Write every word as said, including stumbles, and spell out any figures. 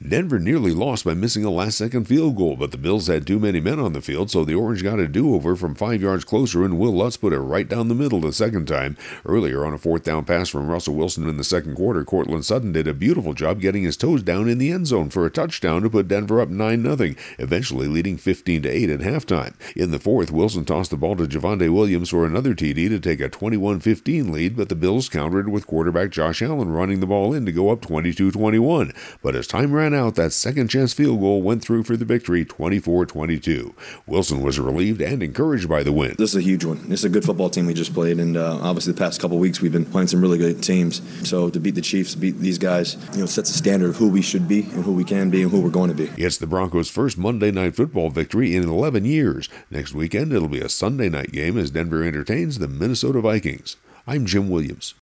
Denver nearly lost by missing a last-second field goal, but the Bills had too many men on the field, so the Orange got a do-over from five yards closer, and Will Lutz put it right down the middle the second time. Earlier on a fourth down pass from Russell Wilson in the second quarter, Cortland Sutton did a beautiful job getting his toes down in the end zone for a touchdown to put Denver up nine nothing, eventually leading fifteen to eight at halftime. In the fourth, Wilson tossed the ball to Javonte Williams for another T D to take a twenty-one fifteen lead, but the Bills countered with quarterback Josh Allen running the ball in to go up twenty-two twenty-one. But as time ran out, that second chance field goal went through for the victory, twenty-four twenty-two. Wilson was relieved and encouraged by the win. This is a huge one. This is a good football team we just played, and uh, obviously the past couple of weeks we've been playing some really good teams. So to beat the Chiefs, beat these guys, you know, sets a standard of who we should be and who we can be and who we're going to be. It's the Broncos' first Monday Night Football victory in eleven years. Next weekend it'll be a Sunday night game as Denver entertains the Minnesota Vikings. I'm Jim Williams.